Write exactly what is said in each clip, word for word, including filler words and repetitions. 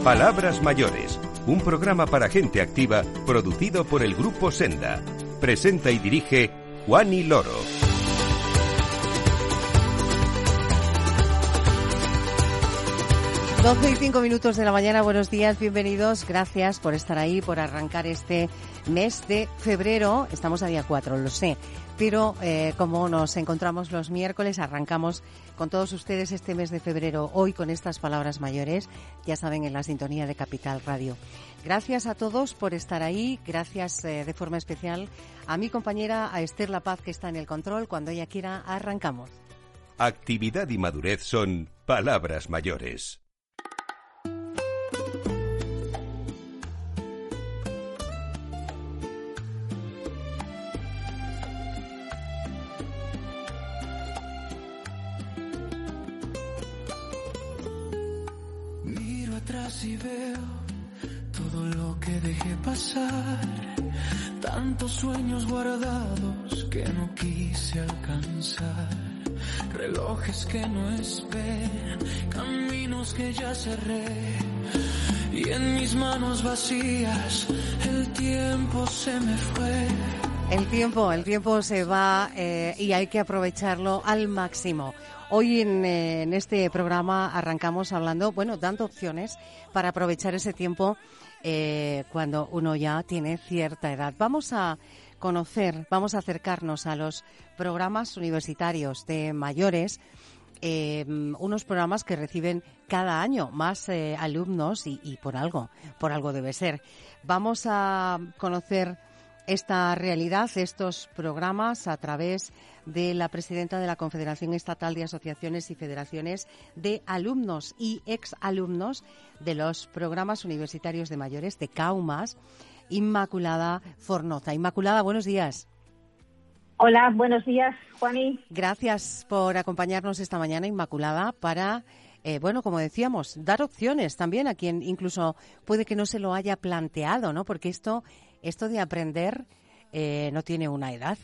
Palabras Mayores, un programa para gente activa producido por el Grupo Senda. Presenta y dirige Juani Loro. doce y cinco minutos de la mañana, buenos días, bienvenidos, gracias por estar ahí, por arrancar este mes de febrero. Estamos a día cuatro, lo sé, pero eh, como nos encontramos los miércoles, arrancamos con todos ustedes este mes de febrero, hoy con estas palabras mayores, ya saben, en la sintonía de Capital Radio. Gracias a todos por estar ahí, gracias eh, de forma especial a mi compañera, a Esther La Paz, que está en el control. Cuando ella quiera, arrancamos. Actividad y madurez son palabras mayores. Y veo todo lo que dejé pasar, tantos sueños guardados que no quise alcanzar, relojes que no esperan, caminos que ya cerré, y en mis manos vacías el tiempo se me fue. El tiempo, el tiempo se va eh, y hay que aprovecharlo al máximo. Hoy en, eh, en este programa arrancamos hablando, bueno, dando opciones para aprovechar ese tiempo eh, cuando uno ya tiene cierta edad. Vamos a conocer, vamos a acercarnos a los programas universitarios de mayores, eh, unos programas que reciben cada año más eh, alumnos y, y por algo, por algo debe ser. Vamos a conocer esta realidad, estos programas, a través de la presidenta de la Confederación Estatal de Asociaciones y Federaciones de Alumnos y Exalumnos de los Programas Universitarios de Mayores de CAUMAS, Inmaculada Fornoza. Inmaculada, buenos días. Hola, buenos días, Juani. Gracias por acompañarnos esta mañana, Inmaculada, para, eh, bueno, como decíamos, dar opciones también a quien incluso puede que no se lo haya planteado, ¿no? Porque esto, esto de aprender eh, no tiene una edad.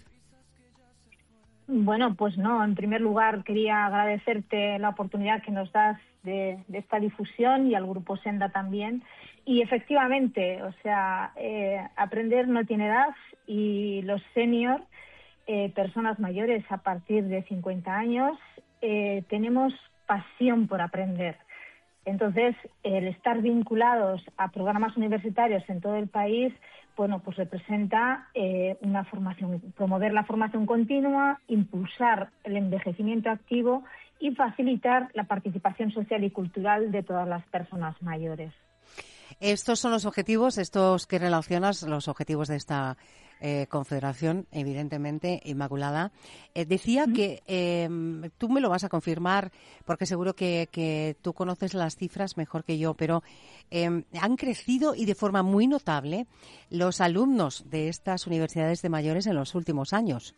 Bueno, pues no. En primer lugar, quería agradecerte la oportunidad que nos das de, de esta difusión y al Grupo Senda también. Y efectivamente, o sea, eh, aprender no tiene edad y los senior, eh, personas mayores a partir de cincuenta años, eh, tenemos pasión por aprender. Entonces, el estar vinculados a programas universitarios en todo el país, bueno, pues representa eh, una formación, promover la formación continua, impulsar el envejecimiento activo y facilitar la participación social y cultural de todas las personas mayores. Estos son los objetivos, estos que relacionas, los objetivos de esta eh, confederación, evidentemente, Inmaculada. Eh, decía ¿Mm? que eh, tú me lo vas a confirmar, porque seguro que, que tú conoces las cifras mejor que yo, pero eh, han crecido y de forma muy notable los alumnos de estas universidades de mayores en los últimos años.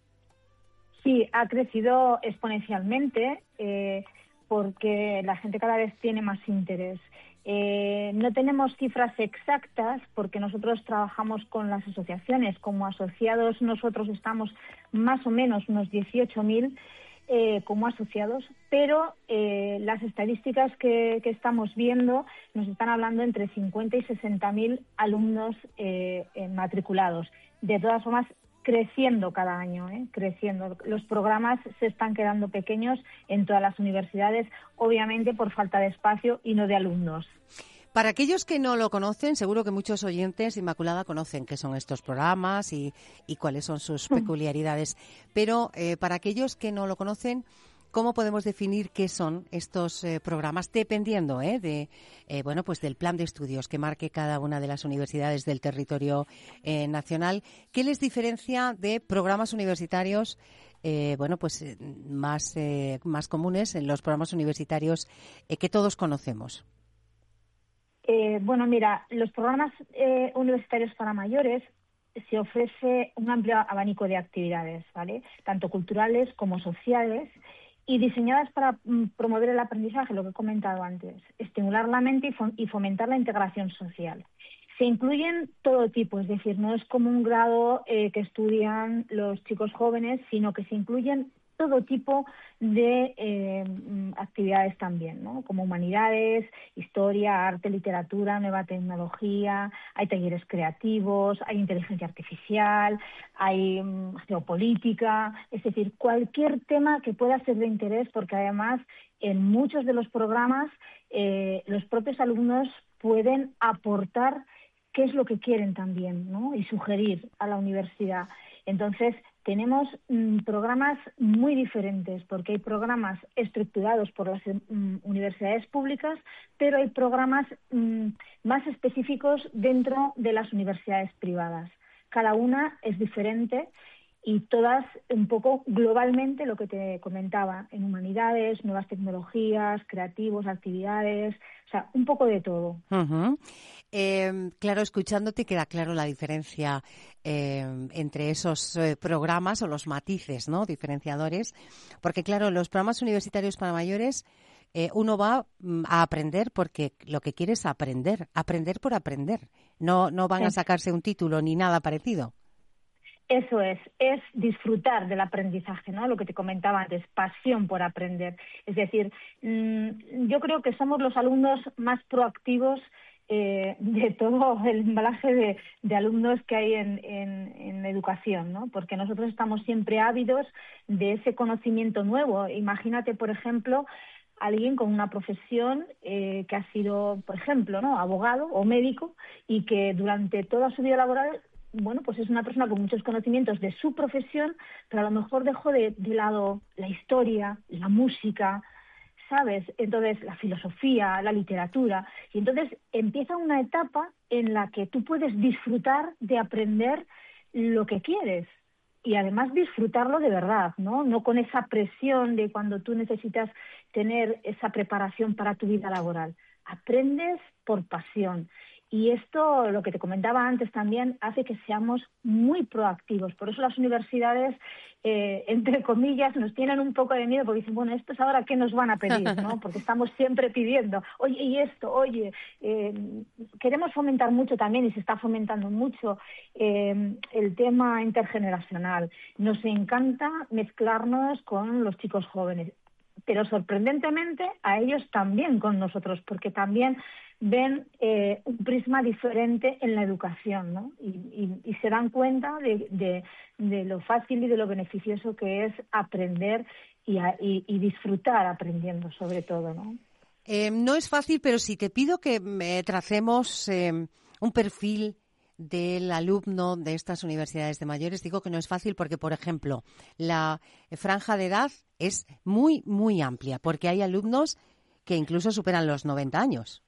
Sí, ha crecido exponencialmente eh, porque la gente cada vez tiene más interés. Eh, no tenemos cifras exactas porque nosotros trabajamos con las asociaciones. Como asociados nosotros estamos más o menos unos dieciocho mil eh, como asociados, pero eh, las estadísticas que, que estamos viendo nos están hablando entre cincuenta y sesenta mil alumnos eh, matriculados. De todas formas, creciendo cada año, ¿eh? creciendo. Los programas se están quedando pequeños en todas las universidades, obviamente por falta de espacio y no de alumnos. Para aquellos que no lo conocen, seguro que muchos oyentes, Inmaculada, conocen qué son estos programas y, y cuáles son sus peculiaridades. Pero eh, para aquellos que no lo conocen, ¿cómo podemos definir qué son estos eh, programas? Dependiendo eh, de, eh, bueno, pues del plan de estudios que marque cada una de las universidades del territorio eh, nacional. ¿Qué les diferencia de programas universitarios eh, bueno, pues eh, más, eh, más comunes en los programas universitarios eh, que todos conocemos? Eh, bueno, mira, los programas eh, universitarios para mayores se ofrece un amplio abanico de actividades, ¿vale? Tanto culturales como sociales, y diseñadas para mm, promover el aprendizaje, lo que he comentado antes, estimular la mente y, fom- y fomentar la integración social. Se incluyen todo tipo, es decir, no es como un grado eh, que estudian los chicos jóvenes, sino que se incluyen todo tipo de eh, actividades también, ¿no? Como humanidades, historia, arte, literatura, nueva tecnología, hay talleres creativos, hay inteligencia artificial, hay um, geopolítica, es decir, cualquier tema que pueda ser de interés, porque además en muchos de los programas eh, los propios alumnos pueden aportar qué es lo que quieren también, ¿no? Y sugerir a la universidad. Entonces, tenemos mmm, programas muy diferentes, porque hay programas estructurados por las mmm, universidades públicas, pero hay programas mmm, más específicos dentro de las universidades privadas. Cada una es diferente y todas un poco globalmente lo que te comentaba, en humanidades, nuevas tecnologías, creativos, actividades, o sea, un poco de todo. Uh-huh. Eh, claro, escuchándote queda claro la diferencia eh, entre esos eh, programas o los matices, ¿no? Diferenciadores, porque claro, los programas universitarios para mayores eh, uno va mm, a aprender porque lo que quiere es aprender, aprender por aprender. No, no van a sacarse un título ni nada parecido. Eso es, es disfrutar del aprendizaje, ¿no? Lo que te comentaba antes, pasión por aprender. Es decir, mmm, yo creo que somos los alumnos más proactivos eh, de todo el embalaje de, de alumnos que hay en, en, en educación, ¿no? Porque nosotros estamos siempre ávidos de ese conocimiento nuevo. Imagínate, por ejemplo, alguien con una profesión eh, que ha sido, por ejemplo, ¿no? abogado o médico y que durante toda su vida laboral, bueno, pues es una persona con muchos conocimientos de su profesión, pero a lo mejor dejó de, de lado la historia, la música, ¿sabes? Entonces, la filosofía, la literatura. Y entonces empieza una etapa en la que tú puedes disfrutar de aprender lo que quieres y además disfrutarlo de verdad, ¿no? No con esa presión de cuando tú necesitas tener esa preparación para tu vida laboral. Aprendes por pasión. Y esto, lo que te comentaba antes también, hace que seamos muy proactivos. Por eso las universidades, eh, entre comillas, nos tienen un poco de miedo porque dicen, bueno, ¿estos ahora qué nos van a pedir? ¿No? Porque estamos siempre pidiendo, oye, y esto, oye, eh, queremos fomentar mucho también, y se está fomentando mucho, eh, el tema intergeneracional. Nos encanta mezclarnos con los chicos jóvenes, pero sorprendentemente a ellos también con nosotros, porque también ven eh, un prisma diferente en la educación, ¿no? Y, y, y se dan cuenta de, de, de lo fácil y de lo beneficioso que es aprender y, a, y, y disfrutar aprendiendo, sobre todo, ¿no? Eh, no es fácil, pero si te pido que eh, tracemos eh, un perfil del alumno de estas universidades de mayores, digo que no es fácil porque, por ejemplo, la franja de edad es muy, muy amplia, porque hay alumnos que incluso superan los noventa años.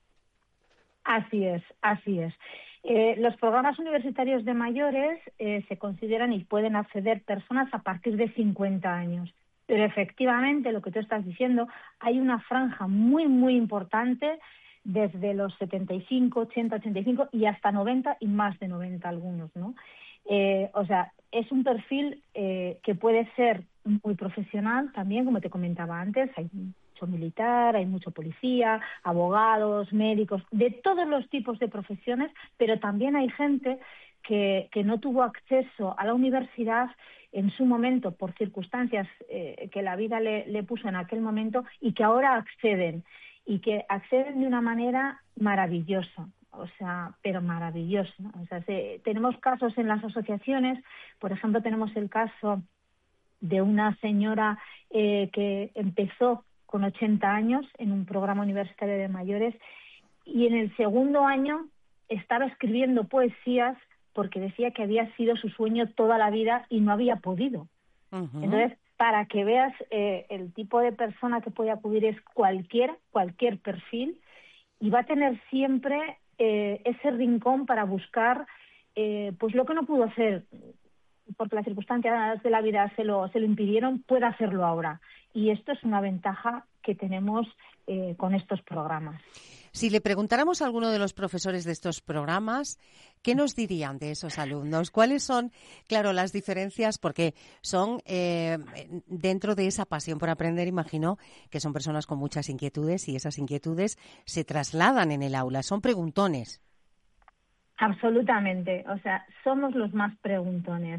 Así es, así es. Eh, los programas universitarios de mayores eh, se consideran y pueden acceder personas a partir de cincuenta años. Pero efectivamente, lo que tú estás diciendo, hay una franja muy, muy importante desde los setenta y cinco, ochenta, ochenta y cinco y hasta noventa y más de noventa algunos, ¿no? Eh, o sea, es un perfil eh, que puede ser muy profesional también, como te comentaba antes, hay mucho militar, hay mucho policía, abogados, médicos, de todos los tipos de profesiones, pero también hay gente que, que no tuvo acceso a la universidad en su momento por circunstancias eh, que la vida le, le puso en aquel momento y que ahora acceden, y que acceden de una manera maravillosa. O sea, pero maravilloso. O sea, se, tenemos casos en las asociaciones, por ejemplo, tenemos el caso de una señora eh, que empezó con ochenta años en un programa universitario de mayores y en el segundo año estaba escribiendo poesías porque decía que había sido su sueño toda la vida y no había podido. Uh-huh. Entonces, para que veas eh, el tipo de persona que puede acudir es cualquiera, cualquier perfil, y va a tener siempre eh, ese rincón para buscar eh, pues lo que no pudo hacer porque las circunstancias de la vida se lo, se lo impidieron, puede hacerlo ahora. Y esto es una ventaja que tenemos eh, con estos programas. Si le preguntáramos a alguno de los profesores de estos programas, ¿qué nos dirían de esos alumnos? ¿Cuáles son, claro, las diferencias? Porque son, eh, dentro de esa pasión por aprender, imagino que son personas con muchas inquietudes y esas inquietudes se trasladan en el aula, son preguntones. Absolutamente, o sea, somos los más preguntones.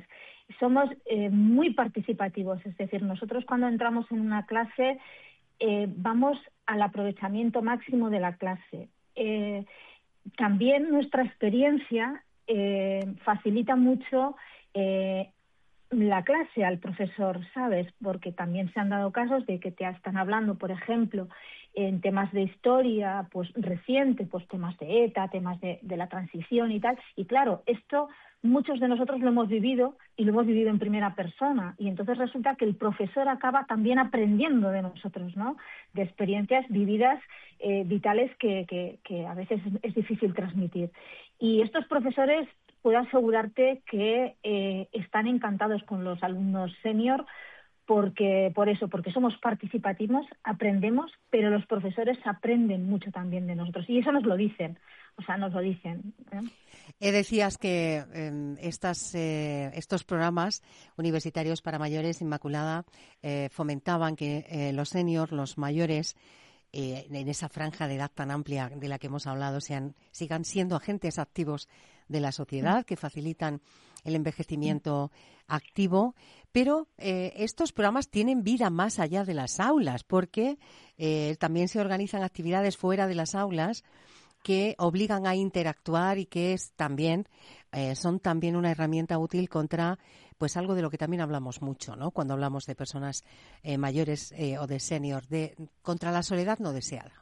somos eh, muy participativos, es decir, nosotros cuando entramos en una clase eh, vamos al aprovechamiento máximo de la clase. Eh, también nuestra experiencia eh, facilita mucho eh, la clase al profesor, ¿sabes? Porque también se han dado casos de que te están hablando, por ejemplo, en temas de historia pues reciente, pues temas de ETA, temas de, de la transición y tal. Y claro, esto muchos de nosotros lo hemos vivido y lo hemos vivido en primera persona. Y entonces resulta que el profesor acaba también aprendiendo de nosotros, ¿no? De experiencias vividas, eh, vitales que, que, que a veces es, es difícil transmitir. Y estos profesores, puedo asegurarte que eh, están encantados con los alumnos senior porque por eso, porque somos participativos, aprendemos, pero los profesores aprenden mucho también de nosotros y eso nos lo dicen, o sea, nos lo dicen. ¿eh? Eh, decías que eh, estas, eh, estos programas universitarios para mayores, Inmaculada, eh, fomentaban que eh, los seniors, los mayores, eh, en esa franja de edad tan amplia de la que hemos hablado, sean, sigan siendo agentes activos de la sociedad, que facilitan el envejecimiento activo, pero eh, estos programas tienen vida más allá de las aulas, porque eh, también se organizan actividades fuera de las aulas que obligan a interactuar y que es también eh, son también una herramienta útil contra pues algo de lo que también hablamos mucho, ¿no? Cuando hablamos de personas eh, mayores eh, o de seniors, de contra la soledad no deseada.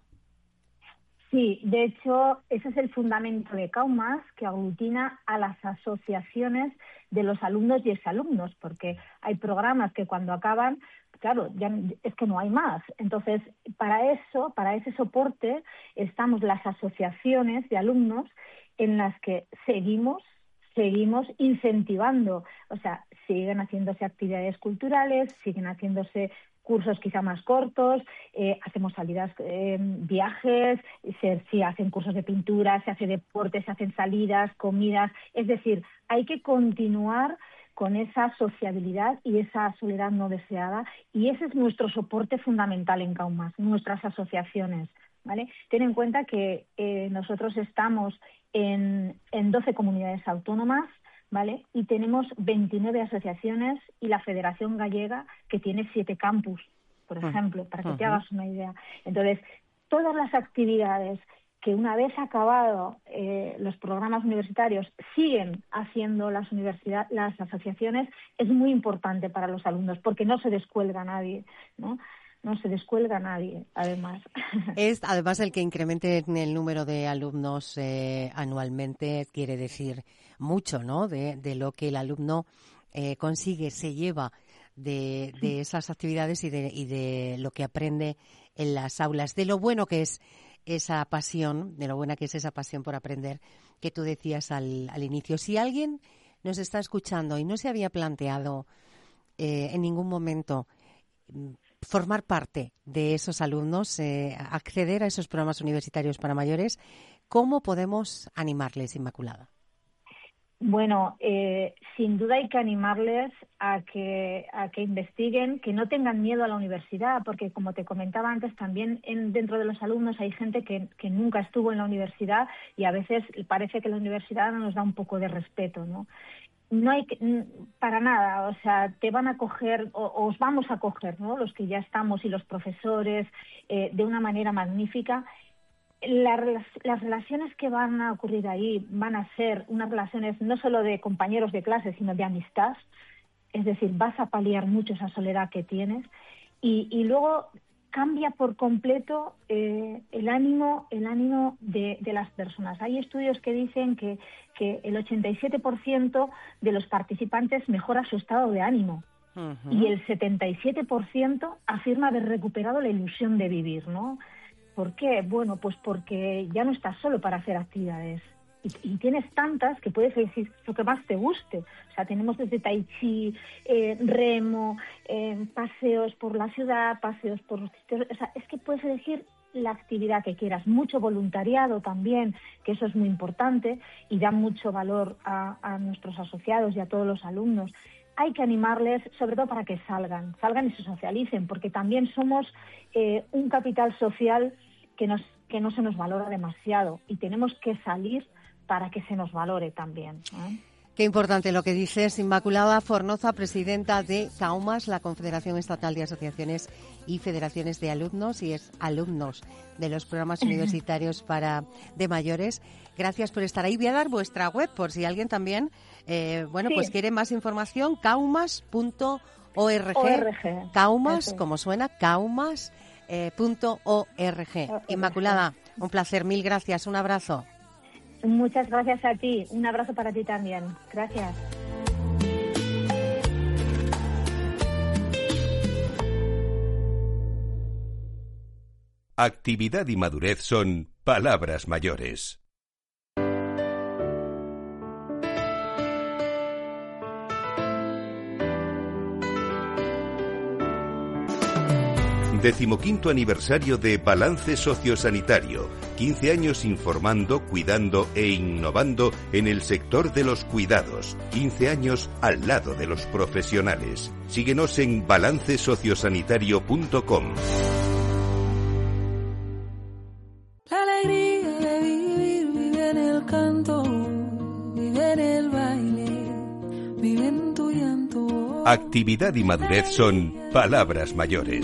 Sí, de hecho, ese es el fundamento de Kaumas, que aglutina a las asociaciones de los alumnos y exalumnos, porque hay programas que cuando acaban, claro, ya es que no hay más. Entonces, para eso, para ese soporte, estamos las asociaciones de alumnos en las que seguimos, seguimos incentivando, o sea, siguen haciéndose actividades culturales, siguen haciéndose cursos quizá más cortos, eh, hacemos salidas, eh, viajes, se, se hacen cursos de pintura, se hace deporte, se hacen salidas, comidas, es decir, hay que continuar con esa sociabilidad y esa soledad no deseada y ese es nuestro soporte fundamental en Kaumas, nuestras asociaciones, ¿vale? Ten en cuenta que eh, nosotros estamos en, en doce comunidades autónomas, ¿vale? Y tenemos veintinueve asociaciones y la Federación Gallega que tiene siete campus, por ejemplo, para que uh-huh. te hagas una idea. Entonces, todas las actividades que una vez acabado eh, los programas universitarios siguen haciendo las universidades, las asociaciones, es muy importante para los alumnos porque no se descuelga nadie, ¿no? No se descuelga nadie, además. Es, además, el que incremente el número de alumnos eh, anualmente quiere decir mucho, ¿no? De, de lo que el alumno eh, consigue, se lleva de, de esas actividades y de, y de lo que aprende en las aulas, de lo bueno que es esa pasión, de lo buena que es esa pasión por aprender, que tú decías al, al inicio. Si alguien nos está escuchando y no se había planteado eh, en ningún momento formar parte de esos alumnos, eh, acceder a esos programas universitarios para mayores, ¿cómo podemos animarles, Inmaculada? Bueno, eh, sin duda hay que animarles a que a que investiguen, que no tengan miedo a la universidad, porque como te comentaba antes, también en, dentro de los alumnos hay gente que, que nunca estuvo en la universidad y a veces parece que la universidad nos da un poco de respeto, ¿no? No hay que, para nada, o sea, te van a coger, o, o os vamos a coger, ¿no? Los que ya estamos y los profesores, eh, de una manera magnífica. La, las relaciones que van a ocurrir ahí van a ser unas relaciones no solo de compañeros de clase, sino de amistad. Es decir, vas a paliar mucho esa soledad que tienes. Y, y luego cambia por completo eh, el ánimo el ánimo de, de las personas. Hay estudios que dicen que, que el ochenta y siete por ciento de los participantes mejora su estado de ánimo uh-huh. y el setenta y siete por ciento afirma haber recuperado la ilusión de vivir, ¿no? ¿Por qué? Bueno, pues porque ya no estás solo para hacer actividades. Y, y tienes tantas que puedes elegir lo que más te guste. O sea, tenemos desde tai chi, eh, remo, eh, paseos por la ciudad, paseos por los sitios. O sea, es que puedes elegir la actividad que quieras. Mucho voluntariado también, que eso es muy importante y da mucho valor a, a nuestros asociados y a todos los alumnos. Hay que animarles, sobre todo para que salgan, salgan y se socialicen, porque también somos eh, un capital social que, nos, que no se nos valora demasiado y tenemos que salir para que se nos valore también, ¿eh? Qué importante lo que dices. Inmaculada Fornoza, presidenta de CAUMAS, la Confederación Estatal de Asociaciones y Federaciones de Alumnos, y es alumnos de los programas universitarios para de mayores. Gracias por estar ahí. Voy a dar vuestra web por si alguien también, eh, bueno, sí. pues quiere más información, caumas punto org. Caumas, eso. Como suena, caumas punto org. Eh, Inmaculada, un placer, mil gracias, un abrazo. Muchas gracias a ti. Un abrazo para ti también. Gracias. Actividad y madurez son palabras mayores. Decimoquinto aniversario de Balance Sociosanitario. quince años informando, cuidando e innovando en el sector de los cuidados. quince años al lado de los profesionales. Síguenos en balance sociosanitario punto com. La alegría de vivir vive en el canto, vive en el baile, vive en tu llanto. Actividad y madurez son palabras mayores.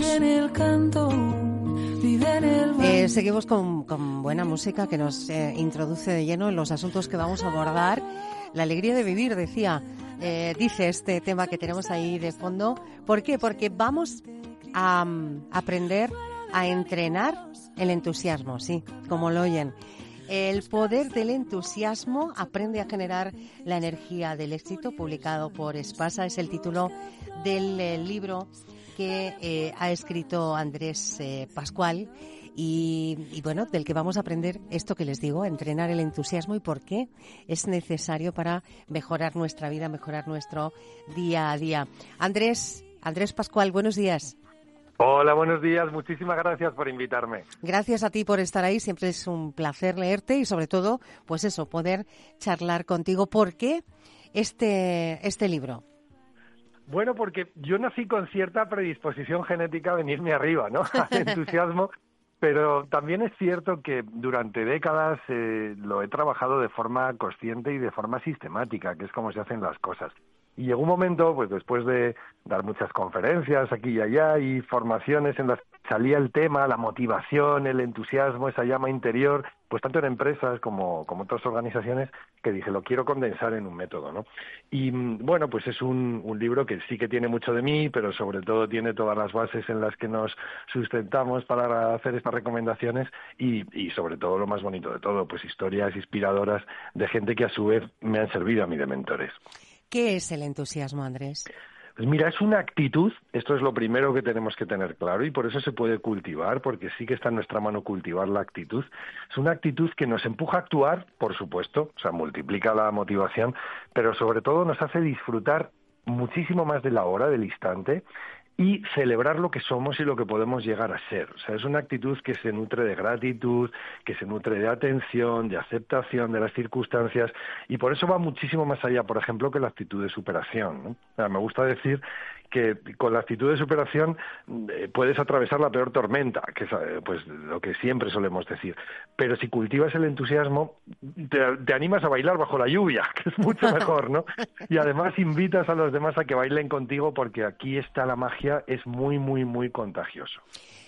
Eh, seguimos con, con buena música que nos eh, introduce de lleno en los asuntos que vamos a abordar. La alegría de vivir, decía, eh, dice este tema que tenemos ahí de fondo. ¿Por qué? Porque vamos a um, aprender a entrenar el entusiasmo, sí, como lo oyen. El poder del entusiasmo aprende a generar la energía del éxito, publicado por Espasa. Es el título del eh, libro que eh, ha escrito Andrés eh, Pascual y, y, bueno, del que vamos a aprender esto que les digo, a entrenar el entusiasmo y por qué es necesario para mejorar nuestra vida, mejorar nuestro día a día. Andrés, Andrés Pascual, buenos días. Hola, buenos días. Muchísimas gracias por invitarme. Gracias a ti por estar ahí. Siempre es un placer leerte y, sobre todo, pues eso, poder charlar contigo. ¿Por qué este, este libro? Bueno, porque yo nací con cierta predisposición genética a venirme arriba, ¿no? Al entusiasmo. Pero también es cierto que durante décadas eh, lo he trabajado de forma consciente y de forma sistemática, que es como se hacen las cosas. Y llegó un momento, pues después de dar muchas conferencias aquí y allá y formaciones en las que salía el tema, la motivación, el entusiasmo, esa llama interior, pues tanto en empresas como, como otras organizaciones, que dije, lo quiero condensar en un método, ¿no? Y bueno, pues es un, un libro que sí que tiene mucho de mí, pero sobre todo tiene todas las bases en las que nos sustentamos para hacer estas recomendaciones y, y sobre todo lo más bonito de todo, pues historias inspiradoras de gente que a su vez me han servido a mí de mentores. ¿Qué es el entusiasmo, Andrés? Pues mira, es una actitud, esto es lo primero que tenemos que tener claro y por eso se puede cultivar, porque sí que está en nuestra mano cultivar la actitud. Es una actitud que nos empuja a actuar, por supuesto, o sea, multiplica la motivación, pero sobre todo nos hace disfrutar muchísimo más de la hora, del instante, y celebrar lo que somos y lo que podemos llegar a ser. O sea, es una actitud que se nutre de gratitud, que se nutre de atención, de aceptación de las circunstancias, y por eso va muchísimo más allá, por ejemplo, que la actitud de superación, ¿no? O sea, me gusta decir que con la actitud de superación eh, puedes atravesar la peor tormenta, que es eh, pues lo que siempre solemos decir. Pero si cultivas el entusiasmo, te, te animas a bailar bajo la lluvia, que es mucho mejor, ¿no? Y además invitas a los demás a que bailen contigo, porque aquí está la magia, es muy, muy, muy contagioso.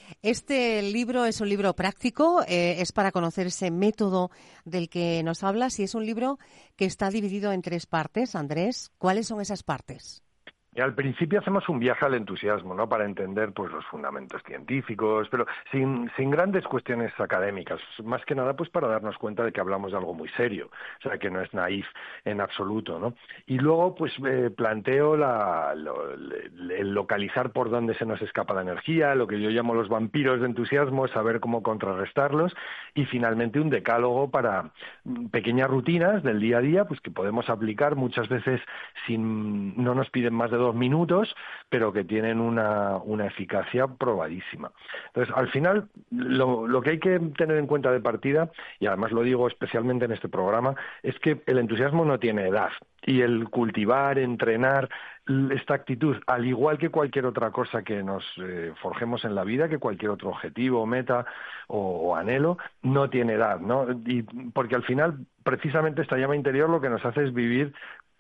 Este libro es un libro práctico, eh, es para conocer ese método del que nos hablas y es un libro que está dividido en tres partes. Andrés, ¿cuáles son esas partes? Y al principio hacemos un viaje al entusiasmo, ¿no? Para entender pues los fundamentos científicos, pero sin, sin grandes cuestiones académicas, más que nada pues para darnos cuenta de que hablamos de algo muy serio, o sea que no es naif en absoluto, ¿no? Y luego pues eh, planteo la, lo, el localizar por dónde se nos escapa la energía, lo que yo llamo los vampiros de entusiasmo, saber cómo contrarrestarlos, y finalmente un decálogo para pequeñas rutinas del día a día, pues que podemos aplicar muchas veces sin, no nos piden más de dos minutos, pero que tienen una, una eficacia probadísima. Entonces, al final, lo, lo que hay que tener en cuenta de partida, y además lo digo especialmente en este programa, es que el entusiasmo no tiene edad, y el cultivar, entrenar esta actitud, al igual que cualquier otra cosa que nos eh, forjemos en la vida, que cualquier otro objetivo, meta o, o anhelo, no tiene edad, ¿no? Y porque al final, precisamente esta llama interior lo que nos hace es vivir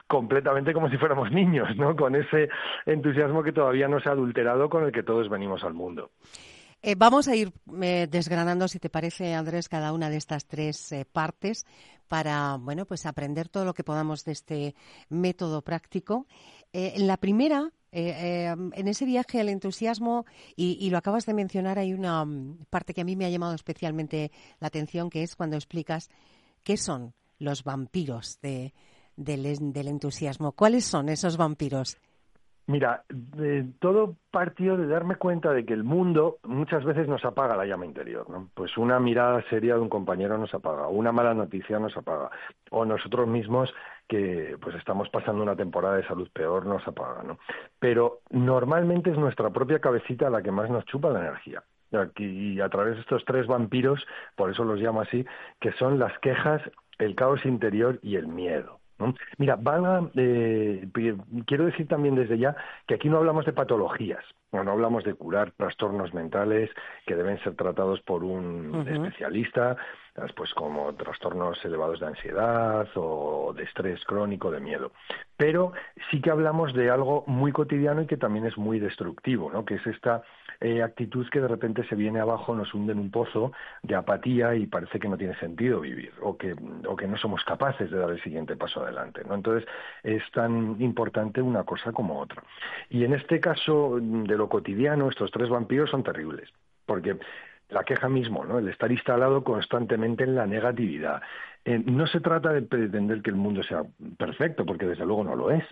completamente como si fuéramos niños, ¿no? Con ese entusiasmo que todavía no se ha adulterado con el que todos venimos al mundo. Eh, vamos a ir eh, desgranando, si te parece, Andrés, cada una de estas tres eh, partes para, bueno, pues aprender todo lo que podamos de este método práctico. Eh, en la primera, eh, eh, en ese viaje al entusiasmo, y, y lo acabas de mencionar, hay una um, parte que a mí me ha llamado especialmente la atención, que es cuando explicas qué son los vampiros de, del, del entusiasmo. ¿Cuáles son esos vampiros? Mira, eh, todo partió de darme cuenta de que el mundo muchas veces nos apaga la llama interior, ¿no? Pues una mirada seria de un compañero nos apaga, una mala noticia nos apaga, o nosotros mismos que pues estamos pasando una temporada de salud peor nos apaga, ¿no? Pero normalmente es nuestra propia cabecita la que más nos chupa la energía. Y a través de estos tres vampiros, por eso los llamo así, que son las quejas, el caos interior y el miedo, ¿no? Mira, van a, eh, quiero decir también desde ya que aquí no hablamos de patologías, no, no hablamos de curar trastornos mentales que deben ser tratados por un uh-huh. especialista, pues como trastornos elevados de ansiedad o de estrés crónico, de miedo. Pero sí que hablamos de algo muy cotidiano y que también es muy destructivo, ¿no? Que es esta eh, actitud que de repente se viene abajo, nos hunde en un pozo de apatía y parece que no tiene sentido vivir o que, o que no somos capaces de dar el siguiente paso adelante, ¿no? Entonces es tan importante una cosa como otra. Y en este caso de lo cotidiano, estos tres vampiros son terribles, porque la queja mismo, ¿no? El estar instalado constantemente en la negatividad. Eh, no se trata de pretender que el mundo sea perfecto, porque desde luego no lo es.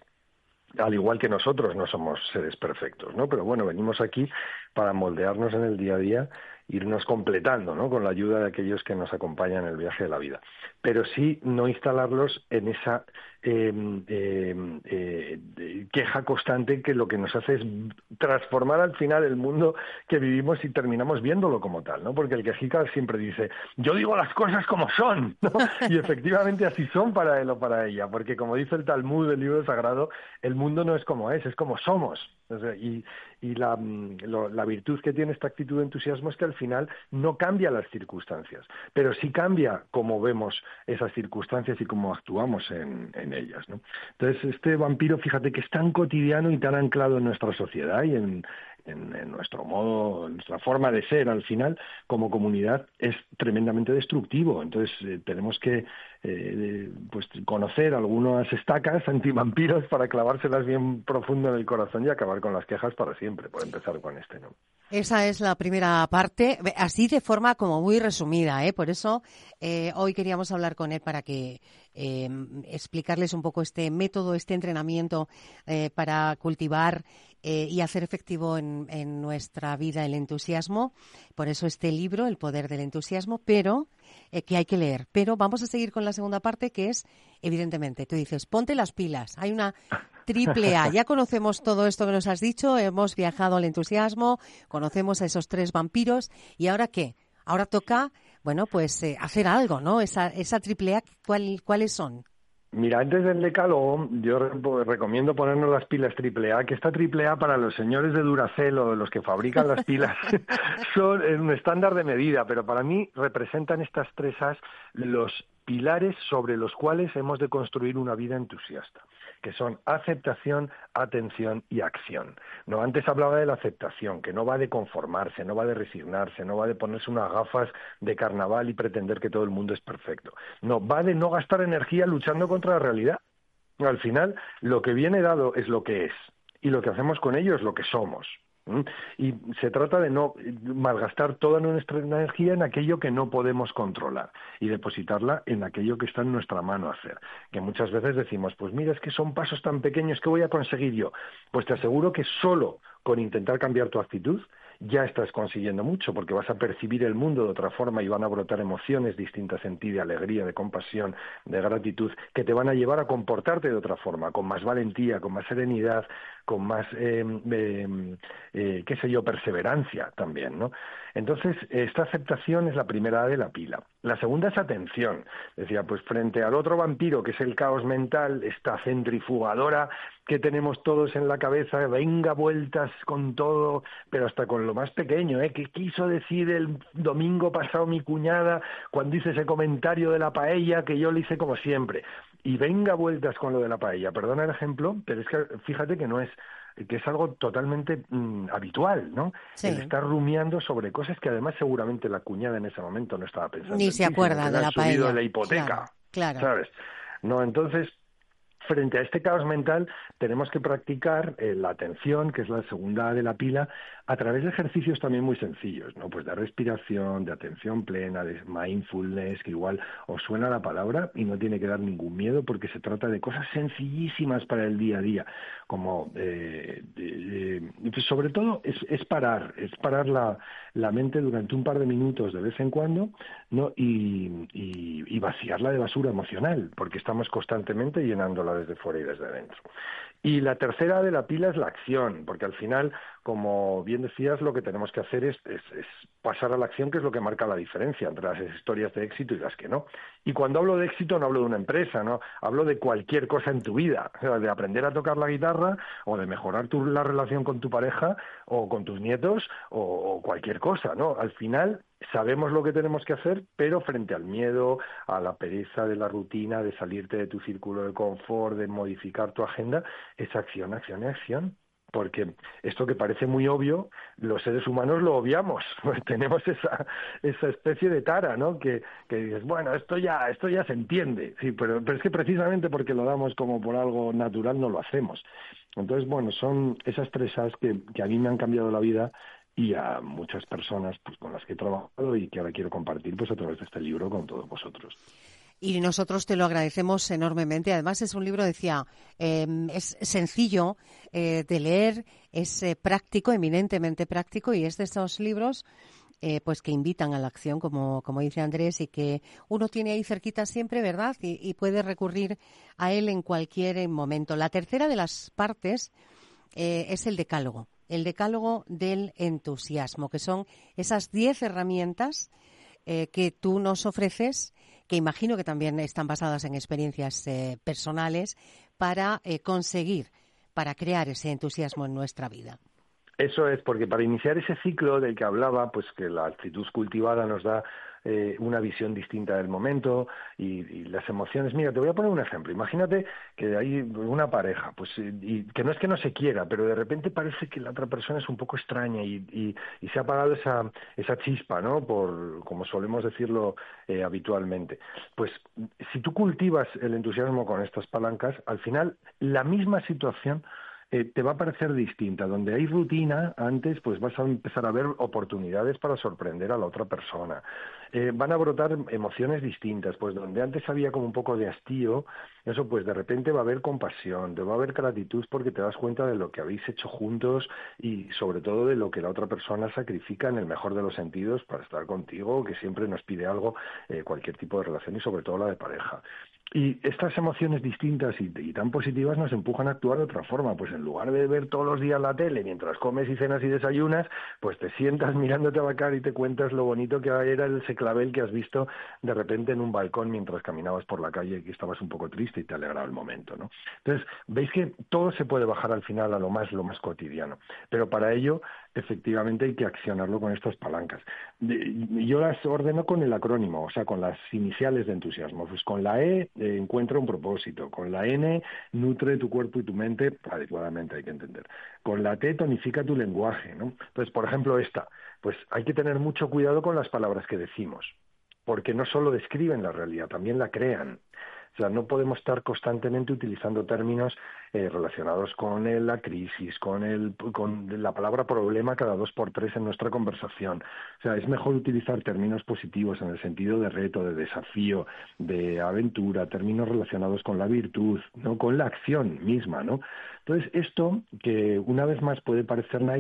Al igual que nosotros no somos seres perfectos, ¿no? Pero bueno, venimos aquí para moldearnos en el día a día, irnos completando, ¿no? Con la ayuda de aquellos que nos acompañan en el viaje de la vida. Pero sí no instalarlos en esa eh, eh, eh, queja constante que lo que nos hace es transformar al final el mundo que vivimos y terminamos viéndolo como tal, ¿no? Porque el quejica siempre dice, yo digo las cosas como son, ¿no? Y efectivamente así son para él o para ella, porque como dice el Talmud, el libro sagrado, el mundo no es como es, es como somos. O sea, y y la, lo, la virtud que tiene esta actitud de entusiasmo es que al final no cambia las circunstancias, pero sí cambia cómo vemos esas circunstancias y cómo actuamos en, en ellas, ¿no? Entonces, este vampiro, fíjate que es tan cotidiano y tan anclado en nuestra sociedad y en, en, en nuestro modo, en nuestra forma de ser al final, como comunidad, es tremendamente destructivo. Entonces, eh, tenemos que eh, pues conocer algunas estacas antivampiros para clavárselas bien profundo en el corazón y acabar con las quejas para siempre, por empezar con este, ¿no? Esa es la primera parte, así de forma como muy resumida, ¿eh? Por eso eh, hoy queríamos hablar con él para que eh, explicarles un poco este método, este entrenamiento eh, para cultivar eh, y hacer efectivo en, en nuestra vida el entusiasmo. Por eso este libro, El poder del entusiasmo, pero eh, que hay que leer. Pero vamos a seguir con la segunda parte, que es, evidentemente, tú dices, ponte las pilas. Hay una triple A. Ya conocemos todo esto que nos has dicho, hemos viajado al entusiasmo, conocemos a esos tres vampiros, ¿y ahora qué? Ahora toca, bueno, pues eh, hacer algo, ¿no? Esa, esa triple A, ¿cuál, ¿cuáles son? Mira, antes del decálogo, yo re- recomiendo ponernos las pilas triple A, que esta triple A para los señores de Duracell o de los que fabrican las pilas son un estándar de medida, pero para mí representan estas tres A's los pilares sobre los cuales hemos de construir una vida entusiasta, que son aceptación, atención y acción. No, antes hablaba de la aceptación, que no va de conformarse, no va de resignarse, no va de ponerse unas gafas de carnaval y pretender que todo el mundo es perfecto. No, va de no gastar energía luchando contra la realidad. Al final, lo que viene dado es lo que es, y lo que hacemos con ello es lo que somos. Y se trata de no malgastar toda nuestra energía en aquello que no podemos controlar y depositarla en aquello que está en nuestra mano hacer. Que muchas veces decimos, pues mira, es que son pasos tan pequeños, ¿qué voy a conseguir yo? Pues te aseguro que solo con intentar cambiar tu actitud ya estás consiguiendo mucho, porque vas a percibir el mundo de otra forma y van a brotar emociones distintas en ti, de alegría, de compasión, de gratitud, que te van a llevar a comportarte de otra forma, con más valentía, con más serenidad, con más, eh, eh, eh, qué sé yo, perseverancia también, ¿no? Entonces, esta aceptación es la primera de la pila. La segunda es atención. Decía, pues frente al otro vampiro, que es el caos mental, esta centrifugadora que tenemos todos en la cabeza, venga vueltas con todo, pero hasta con lo más pequeño, ¿eh? ¿Qué quiso decir el domingo pasado mi cuñada cuando hice ese comentario de la paella que yo le hice como siempre? Y venga vueltas con lo de la paella. Perdona el ejemplo, pero es que fíjate que no es que es algo totalmente mm, habitual, ¿no? Sí. El estar rumiando sobre cosas que además seguramente la cuñada en ese momento no estaba pensando. Ni en se ti, acuerda sino que de le la han subido paella. la hipoteca, Claro, claro. ¿sabes? No, entonces, frente a este caos mental, tenemos que practicar eh, la atención, que es la segunda de la pila, a través de ejercicios también muy sencillos, ¿no? Pues de respiración, de atención plena, de mindfulness, que igual os suena la palabra y no tiene que dar ningún miedo porque se trata de cosas sencillísimas para el día a día, como eh, de, de, sobre todo es, es parar, es parar la, la mente durante un par de minutos de vez en cuando, ¿no? Y, y, y vaciarla de basura emocional, porque estamos constantemente llenándola desde fuera y desde dentro. Y la tercera de la pila es la acción, porque al final, como bien decías, lo que tenemos que hacer es, es, es pasar a la acción, que es lo que marca la diferencia entre las historias de éxito y las que no. Y cuando hablo de éxito no hablo de una empresa, ¿no? Hablo de cualquier cosa en tu vida, o sea, de aprender a tocar la guitarra o de mejorar tu, la relación con tu pareja o con tus nietos o, o cualquier cosa, ¿no? Al final sabemos lo que tenemos que hacer, pero frente al miedo, a la pereza de la rutina, de salirte de tu círculo de confort, de modificar tu agenda, es acción, acción y acción. Porque esto que parece muy obvio, los seres humanos lo obviamos. Tenemos esa esa especie de tara, ¿no? Que, que dices, bueno, esto ya esto ya se entiende. Sí, pero, pero es que precisamente porque lo damos como por algo natural no lo hacemos. Entonces, bueno, son esas tres A's que, que a mí me han cambiado la vida y a muchas personas pues con las que he trabajado y que ahora quiero compartir pues a través de este libro con todos vosotros. Y nosotros te lo agradecemos enormemente. Además, es un libro, decía, eh, es sencillo eh, de leer, es eh, práctico, eminentemente práctico, y es de estos libros eh, pues que invitan a la acción, como, como dice Andrés, y que uno tiene ahí cerquita siempre, ¿verdad? Y, y puede recurrir a él en cualquier momento. La tercera de las partes eh, es el decálogo, el decálogo del entusiasmo, que son esas diez herramientas eh, que tú nos ofreces, que imagino que también están basadas en experiencias eh, personales, para eh, conseguir, para crear ese entusiasmo en nuestra vida. Eso es, porque para iniciar ese ciclo del que hablaba, pues que la actitud cultivada nos da eh, una visión distinta del momento y, y las emociones. Mira, te voy a poner un ejemplo. Imagínate que hay una pareja, pues y que no es que no se quiera, pero de repente parece que la otra persona es un poco extraña y, y, y se ha apagado esa esa chispa, ¿no? Por como solemos decirlo eh, habitualmente. Pues si tú cultivas el entusiasmo con estas palancas, al final la misma situación Eh, te va a parecer distinta. Donde hay rutina, antes pues vas a empezar a ver oportunidades para sorprender a la otra persona. Eh, van a brotar emociones distintas, pues donde antes había como un poco de hastío, eso pues de repente va a haber compasión, te va a haber gratitud porque te das cuenta de lo que habéis hecho juntos y sobre todo de lo que la otra persona sacrifica en el mejor de los sentidos para estar contigo, que siempre nos pide algo, eh, cualquier tipo de relación y sobre todo la de pareja. Y estas emociones distintas y, y tan positivas nos empujan a actuar de otra forma, pues en lugar de ver todos los días la tele mientras comes y cenas y desayunas, pues te sientas mirándote a la cara y te cuentas lo bonito que era ese clavel que has visto de repente en un balcón mientras caminabas por la calle y que estabas un poco triste y te alegraba el momento, ¿no? Entonces, veis que todo se puede bajar al final a lo más, lo más cotidiano, pero para ello efectivamente hay que accionarlo con estas palancas. Yo las ordeno con el acrónimo, o sea, con las iniciales de entusiasmo. Pues con la E, eh, encuentra un propósito. Con la N, nutre tu cuerpo y tu mente adecuadamente, hay que entender. Con la T, tonifica tu lenguaje, ¿no? Entonces, por ejemplo, esta, pues hay que tener mucho cuidado con las palabras que decimos, porque no solo describen la realidad, también la crean. O sea, no podemos estar constantemente utilizando términos eh, relacionados con el, la crisis, con, el, con la palabra problema cada dos por tres en nuestra conversación. O sea, es mejor utilizar términos positivos en el sentido de reto, de desafío, de aventura, términos relacionados con la virtud, ¿no? Con la acción misma, ¿no? Entonces, esto, que una vez más puede parecer naif,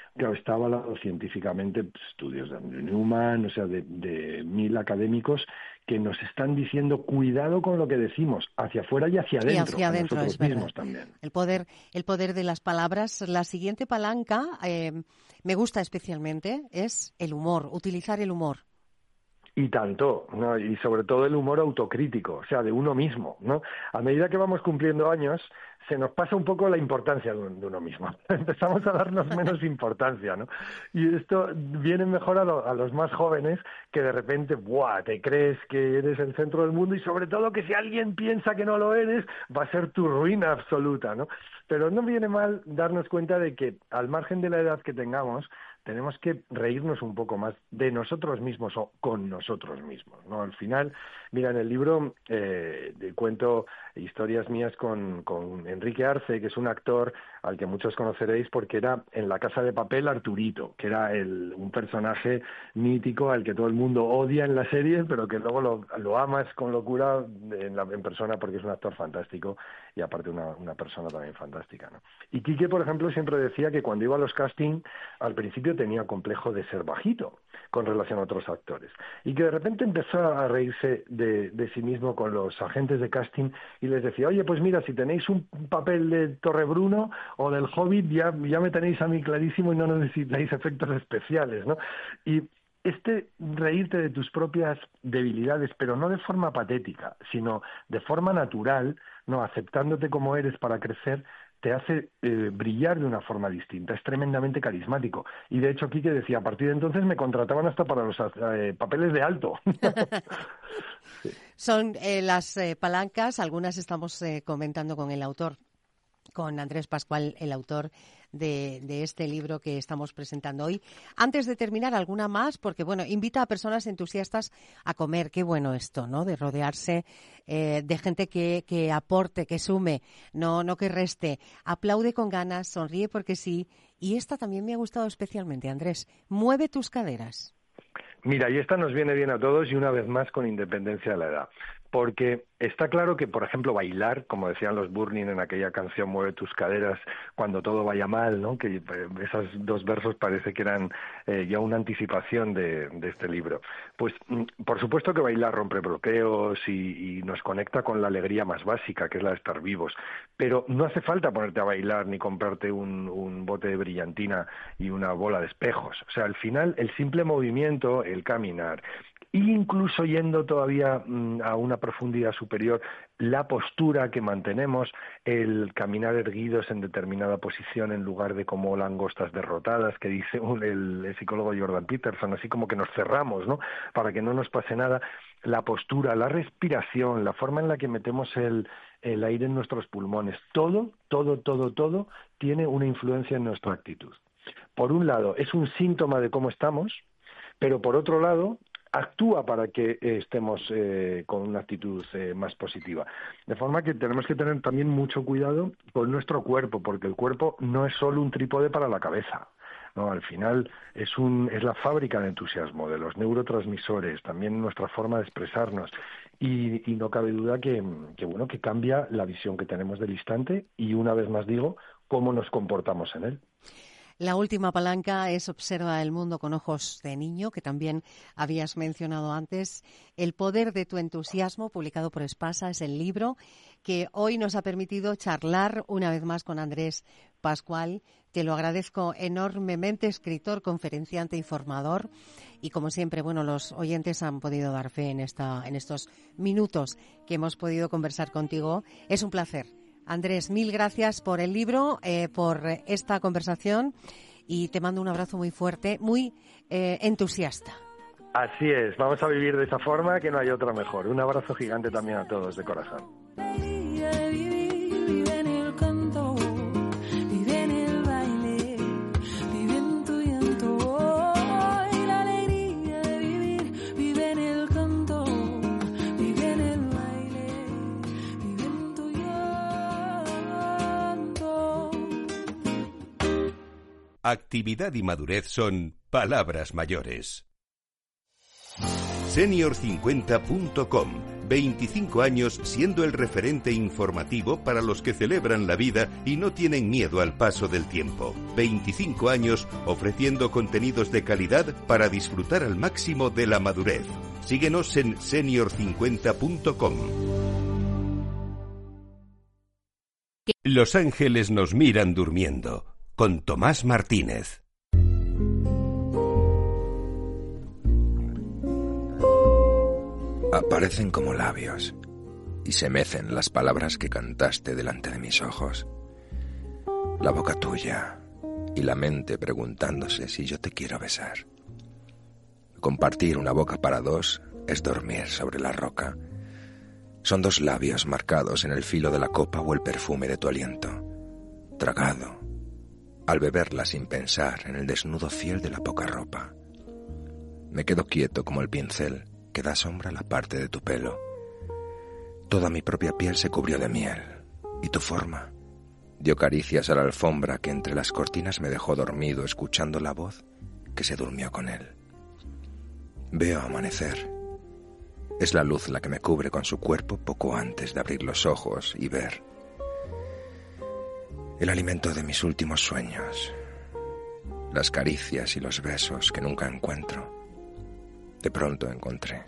claro, está avalado científicamente, pues, estudios de Andrew Newman, o sea, de, de mil académicos que nos están diciendo cuidado con lo que decimos, hacia afuera y hacia adentro, y hacia adentro, a nosotros es verdad. mismos también. El poder, el poder de las palabras. La siguiente palanca, eh, me gusta especialmente, es el humor, utilizar el humor. Y tanto, ¿no? Y sobre todo el humor autocrítico, o sea, de uno mismo, ¿no? A medida que vamos cumpliendo años, se nos pasa un poco la importancia de, un, de uno mismo. Empezamos a darnos menos importancia, ¿no? Y esto viene mejor a, lo, a los más jóvenes, que de repente, ¡buah!, te crees que eres el centro del mundo, y sobre todo que si alguien piensa que no lo eres, va a ser tu ruina absoluta, ¿no? Pero no viene mal darnos cuenta de que, al margen de la edad que tengamos, tenemos que reírnos un poco más de nosotros mismos o con nosotros mismos, ¿no? Al final, mira, en el libro eh, cuento historias mías con, con Enrique Arce, que es un actor al que muchos conoceréis porque era en La Casa de Papel Arturito, que era el, un personaje mítico al que todo el mundo odia en la serie, pero que luego lo, lo amas con locura en, la, en persona porque es un actor fantástico y aparte una, una persona también fantástica, ¿no? Y Quique, por ejemplo, siempre decía que cuando iba a los castings, al principio tenía complejo de ser bajito con relación a otros actores y que de repente empezó a reírse de, de sí mismo con los agentes de casting y les decía, oye, pues mira, si tenéis un papel de Torrebruno o del Hobbit, ya, ya me tenéis a mí clarísimo y no necesitáis efectos especiales, ¿no? Y este reírte de tus propias debilidades, pero no de forma patética, sino de forma natural, no aceptándote como eres para crecer, te hace eh, brillar de una forma distinta, es tremendamente carismático. Y de hecho, Quique decía, a partir de entonces me contrataban hasta para los eh, papeles de alto. Sí. Son eh, las eh, palancas, algunas estamos eh, comentando con el autor, con Andrés Pascual, el autor de, de este libro que estamos presentando hoy. Antes de terminar, alguna más, porque bueno, invita a personas entusiastas a comer. Qué bueno esto, ¿no? De rodearse eh, de gente que, que aporte, que sume, no, no que reste. Aplaude con ganas, sonríe porque sí. Y esta también me ha gustado especialmente, Andrés. Mueve tus caderas. Mira, y esta nos viene bien a todos y una vez más con independencia de la edad. Porque está claro que, por ejemplo, bailar, como decían los Burning en aquella canción Mueve tus caderas, cuando todo vaya mal, ¿no? Que esos dos versos parece que eran eh, ya una anticipación de, de este libro. Pues, por supuesto que bailar rompe bloqueos y, y nos conecta con la alegría más básica, que es la de estar vivos. Pero no hace falta ponerte a bailar ni comprarte un, un bote de brillantina y una bola de espejos. O sea, al final, el simple movimiento, el caminar, incluso yendo todavía mmm, a una profundidad superior, la postura que mantenemos, el caminar erguidos en determinada posición en lugar de como langostas derrotadas, que dice un, el, el psicólogo Jordan Peterson, así como que nos cerramos, ¿no?, para que no nos pase nada, la postura, la respiración, la forma en la que metemos el, el aire en nuestros pulmones, todo, todo, todo, todo tiene una influencia en nuestra actitud. Por un lado, es un síntoma de cómo estamos, pero por otro lado, actúa para que eh, estemos eh, con una actitud eh, más positiva. De forma que tenemos que tener también mucho cuidado con nuestro cuerpo, porque el cuerpo no es solo un trípode para la cabeza, ¿no? Al final es, un, es la fábrica de entusiasmo, de los neurotransmisores, también nuestra forma de expresarnos. Y, y no cabe duda que, que, bueno, que cambia la visión que tenemos del instante y, una vez más digo, cómo nos comportamos en él. La última palanca es observa el mundo con ojos de niño, que también habías mencionado antes. El poder de tu entusiasmo, publicado por Espasa, es el libro que hoy nos ha permitido charlar una vez más con Andrés Pascual. Te lo agradezco enormemente, escritor, conferenciante y formador. Y como siempre, bueno, los oyentes han podido dar fe en esta, en estos minutos que hemos podido conversar contigo. Es un placer. Andrés, mil gracias por el libro, eh, por esta conversación y te mando un abrazo muy fuerte, muy eh, entusiasta. Así es, vamos a vivir de esa forma que no hay otra mejor. Un abrazo gigante también a todos de corazón. Actividad y madurez son palabras mayores. senior cincuenta punto com. veinticinco años siendo el referente informativo para los que celebran la vida y no tienen miedo al paso del tiempo. veinticinco años ofreciendo contenidos de calidad para disfrutar al máximo de la madurez. Síguenos en senior cincuenta punto com. Los ángeles nos miran durmiendo, con Tomás Martínez. Aparecen como labios y se mecen las palabras que cantaste delante de mis ojos. La boca tuya y la mente preguntándose si yo te quiero besar. Compartir una boca para dos es dormir sobre la roca. Son dos labios marcados en el filo de la copa o el perfume de tu aliento, tragado, al beberla sin pensar en el desnudo fiel de la poca ropa. Me quedo quieto como el pincel que da sombra a la parte de tu pelo. Toda mi propia piel se cubrió de miel, y tu forma dio caricias a la alfombra que entre las cortinas me dejó dormido escuchando la voz que se durmió con él. Veo amanecer. Es la luz la que me cubre con su cuerpo poco antes de abrir los ojos y ver el alimento de mis últimos sueños, las caricias y los besos que nunca encuentro. De pronto encontré.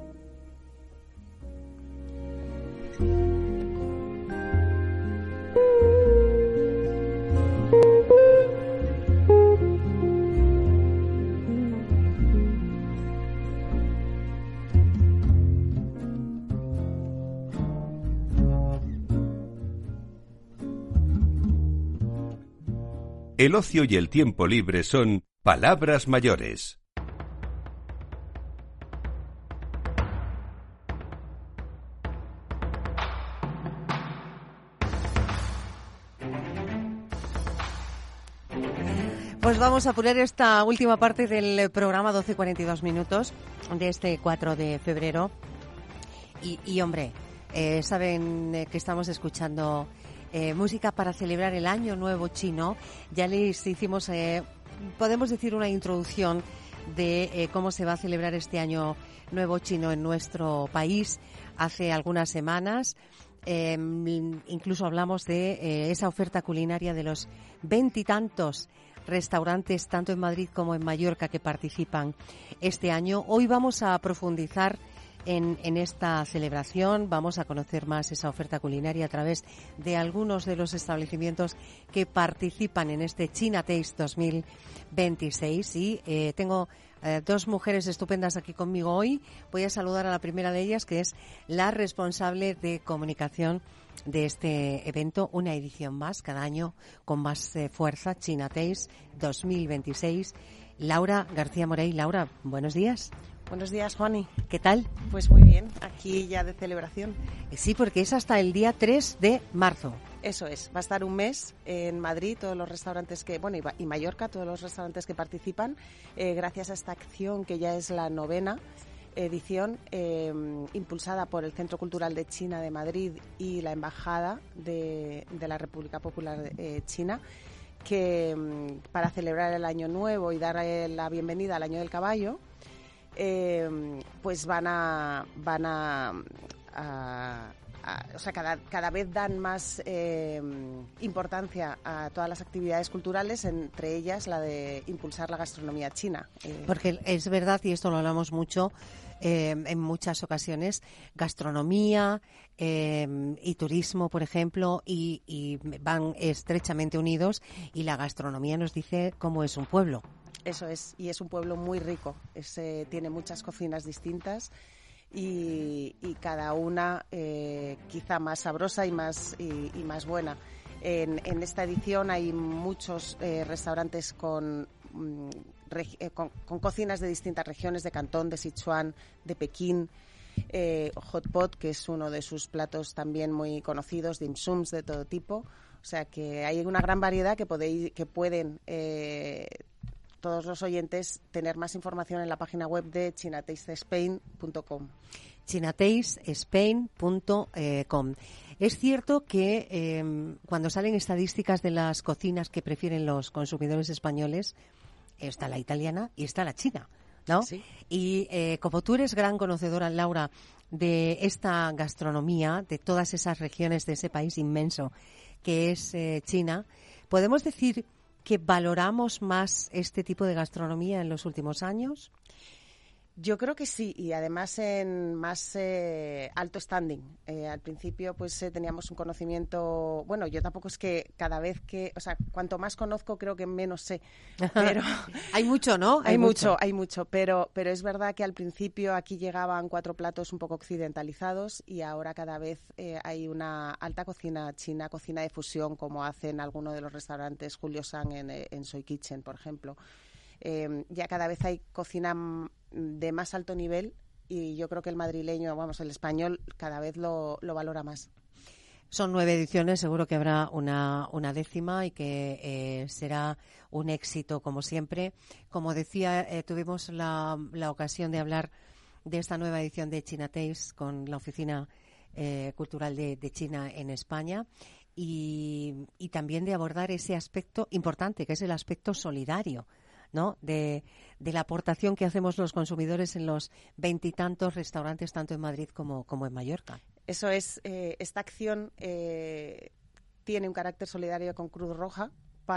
El ocio y el tiempo libre son palabras mayores. Pues vamos a poner esta última parte del programa, doce cuarenta y dos minutos, de este cuatro de febrero. Y, y hombre, eh, saben que estamos escuchando eh, música para celebrar el Año Nuevo Chino. Ya les hicimos, eh, podemos decir, una introducción de eh, cómo se va a celebrar este Año Nuevo Chino en nuestro país hace algunas semanas. Eh, incluso hablamos de eh, esa oferta culinaria de los veintitantos restaurantes, tanto en Madrid como en Mallorca, que participan este año. Hoy vamos a profundizar en, en esta celebración, vamos a conocer más esa oferta culinaria a través de algunos de los establecimientos que participan en este China Taste dos mil veintiséis. Y eh, tengo eh, dos mujeres estupendas aquí conmigo hoy. Voy a saludar a la primera de ellas, que es la responsable de comunicación de este evento, una edición más, cada año con más eh, fuerza, China Taste dos mil veintiséis. Laura García Morey. Laura, buenos días. Buenos días, Juani. ¿Qué tal? Pues muy bien, aquí ya de celebración. Sí, porque es hasta el día tres de marzo. Eso es, va a estar un mes en Madrid, todos los restaurantes que, bueno, y Mallorca, todos los restaurantes que participan, eh, gracias a esta acción que ya es la novena edición, eh, impulsada por el Centro Cultural de China de Madrid y la Embajada de, de la República Popular eh, China, que para celebrar el Año Nuevo y dar la bienvenida al Año del Caballo, eh, pues van a, van a, a, a o sea, cada, cada vez dan más eh, importancia a todas las actividades culturales, entre ellas la de impulsar la gastronomía china. Eh, Porque es verdad, y esto lo hablamos mucho, Eh, en muchas ocasiones, gastronomía eh, y turismo, por ejemplo, y, y van estrechamente unidos, y la gastronomía nos dice cómo es un pueblo. Eso es, y es un pueblo muy rico, es, eh, tiene muchas cocinas distintas y, y cada una eh, quizá más sabrosa y más, y, y más buena. En, en esta edición hay muchos eh, restaurantes con... Mm, Reg- con, con cocinas de distintas regiones, de Cantón, de Sichuan, de Pekín, eh, hot pot, que es uno de sus platos también muy conocidos, dim sums de todo tipo. O sea que hay una gran variedad que podéis, que pueden eh, todos los oyentes tener más información en la página web de china taste spain punto com. china taste spain punto com. Es cierto que eh, cuando salen estadísticas de las cocinas que prefieren los consumidores españoles, está la italiana y está la china. ¿no? Sí. Y eh, como tú eres gran conocedora, Laura, de esta gastronomía, de todas esas regiones de ese país inmenso que es eh, China, ¿podemos decir que valoramos más este tipo de gastronomía en los últimos años? Yo creo que sí, y además en más eh, alto standing. Eh, al principio pues eh, teníamos un conocimiento, bueno, yo tampoco es que cada vez que, o sea, cuanto más conozco creo que menos sé, pero hay mucho, ¿no? Hay, hay mucho, mucho, hay mucho, pero pero es verdad que al principio aquí llegaban cuatro platos un poco occidentalizados y ahora cada vez eh, hay una alta cocina china, cocina de fusión, como hacen algunos de los restaurantes Julio Sang en, en Soy Kitchen, por ejemplo. Eh, ya cada vez hay cocina de más alto nivel y yo creo que el madrileño, vamos, el español cada vez lo, lo valora más. Son nueve ediciones, seguro que habrá una, una décima y que eh, será un éxito como siempre. Como decía, eh, tuvimos la, la ocasión de hablar de esta nueva edición de China Taste con la Oficina eh, Cultural de, de China en España y, y también de abordar ese aspecto importante, que es el aspecto solidario, ¿no? De, de la aportación que hacemos los consumidores en los veintitantos restaurantes, tanto en Madrid como, como en Mallorca. Eso es, eh, esta acción eh, tiene un carácter solidario con Cruz Roja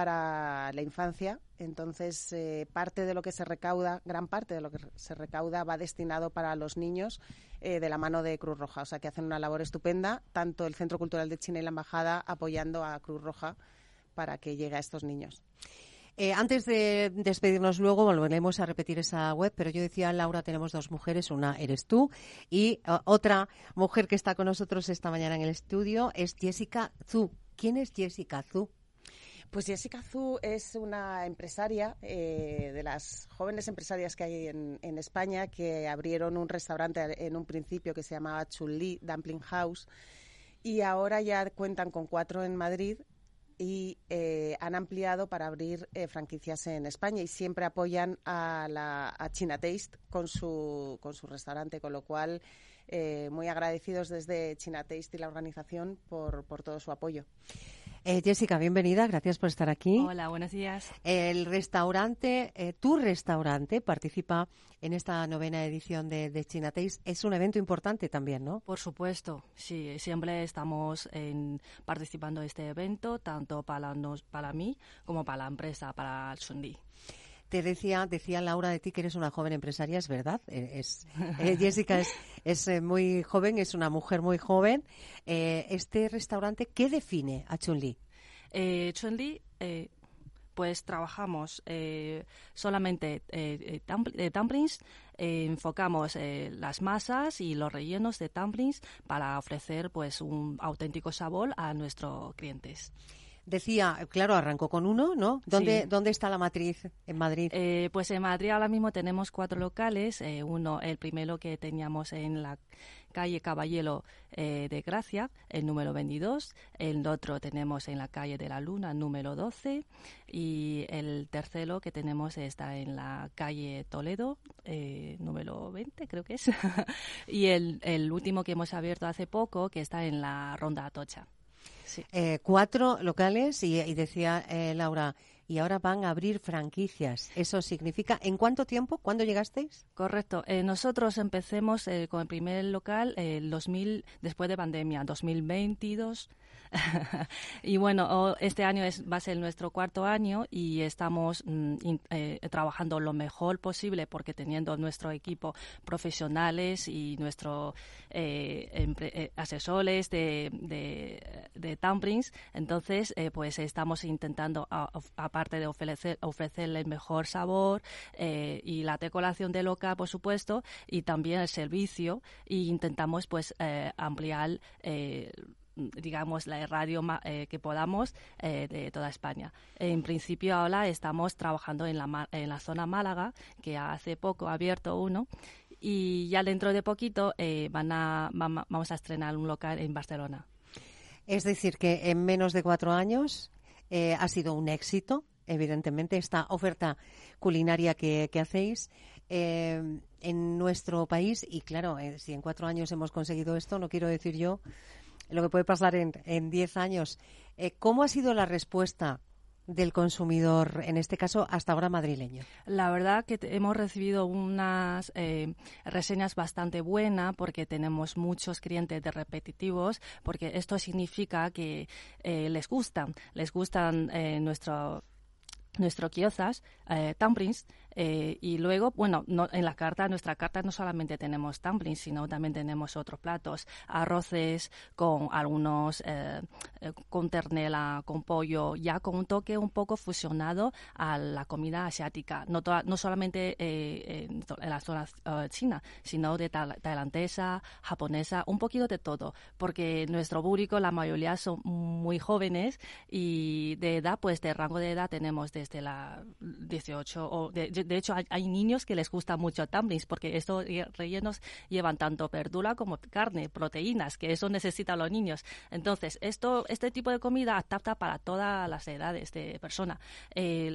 para la infancia, entonces eh, parte de lo que se recauda, gran parte de lo que se recauda va destinado para los niños eh, de la mano de Cruz Roja, o sea que hacen una labor estupenda, tanto el Centro Cultural de China y la Embajada apoyando a Cruz Roja para que llegue a estos niños. Eh, antes de despedirnos luego, volveremos a repetir esa web, pero yo decía, Laura, tenemos dos mujeres, una eres tú y uh, otra mujer que está con nosotros esta mañana en el estudio es Jessica Zhu. ¿Quién es Jessica Zhu? Pues Jessica Zhu es una empresaria, eh, de las jóvenes empresarias que hay en, en España, que abrieron un restaurante en un principio que se llamaba Chun-Li Dumpling House y ahora ya cuentan con cuatro en Madrid y eh, han ampliado para abrir eh, franquicias en España y siempre apoyan a, la, a China Taste con su, con su restaurante, con lo cual eh, muy agradecidos desde China Taste y la organización por, por todo su apoyo. Eh, Jessica, bienvenida, gracias por estar aquí. Hola, buenos días. El restaurante, eh, tu restaurante participa en esta novena edición de, de China Taste. Es un evento importante también, ¿no? Por supuesto, sí, siempre estamos en, participando en este evento, tanto para, nos, para mí como para la empresa, para el Chun-Li. Te decía, decía Laura de ti que eres una joven empresaria, es verdad. Es, eh, Jessica es, es eh, muy joven, es una mujer muy joven. Eh, este restaurante, ¿qué define a Chun-Li? Eh, Chun-Li, eh, pues trabajamos eh, solamente eh, eh, dumplings, eh, enfocamos eh, las masas y los rellenos de dumplings para ofrecer pues un auténtico sabor a nuestros clientes. Decía, claro, arrancó con uno, ¿no? ¿Dónde, sí. ¿dónde está la matriz en Madrid? Eh, pues en Madrid ahora mismo tenemos cuatro locales. Eh, uno, el primero que teníamos en la calle Caballero eh, de Gracia, el número veintidós. El otro tenemos en la calle de la Luna, número doce. Y el tercero que tenemos está en la calle Toledo, eh, número veinte, creo que es. Y el, el último que hemos abierto hace poco, que está en la Ronda Atocha. Sí. Eh, cuatro locales y, y decía eh, Laura, y ahora van a abrir franquicias. ¿Eso significa en cuánto tiempo? ¿Cuándo llegasteis? Correcto. Eh, nosotros empecemos eh, con el primer local el eh, dos mil, después de pandemia, dos mil veintidós. Y bueno, este año es, va a ser nuestro cuarto año y estamos mm, in, eh, trabajando lo mejor posible porque teniendo nuestro equipo profesionales y nuestros eh, eh, asesores de, de, de dumplings, entonces eh, pues estamos intentando, a, a, aparte de ofrecer, ofrecerle el mejor sabor eh, y la decoración de local, por supuesto, y también el servicio, y intentamos pues eh, ampliar eh, digamos, la radio eh, que podamos eh, de toda España. En principio ahora estamos trabajando en la, en la zona Málaga, que hace poco ha abierto uno, y ya dentro de poquito eh, van a, va, vamos a estrenar un local en Barcelona. Es decir, que en menos de cuatro años eh, ha sido un éxito, evidentemente, esta oferta culinaria que, que hacéis eh, en nuestro país. Y claro, eh, si en cuatro años hemos conseguido esto, no quiero decir yo lo que puede pasar en, en diez años. Eh, ¿Cómo ha sido la respuesta del consumidor, en este caso hasta ahora madrileño? La verdad que hemos recibido unas eh, reseñas bastante buenas porque tenemos muchos clientes de repetitivos, porque esto significa que eh, les gustan, les gustan eh, nuestro nuestro gyozas, eh, dumplings, eh, y luego, bueno, no, en la carta, nuestra carta no solamente tenemos dumplings, sino también tenemos otros platos, arroces con algunos, eh, eh, con ternera, con pollo, ya con un toque un poco fusionado a la comida asiática, no, toda, no solamente eh, en, en la zona uh, china, sino de ta tailandesa, japonesa, un poquito de todo, porque nuestro público, la mayoría son muy jóvenes y de edad, pues de rango de edad tenemos desde la dieciocho, o de, de hecho hay, hay niños que les gusta mucho dumplings porque estos rellenos llevan tanto verdura como carne, proteínas, que eso necesitan los niños. Entonces, esto, este tipo de comida adapta para todas las edades de persona. Eh,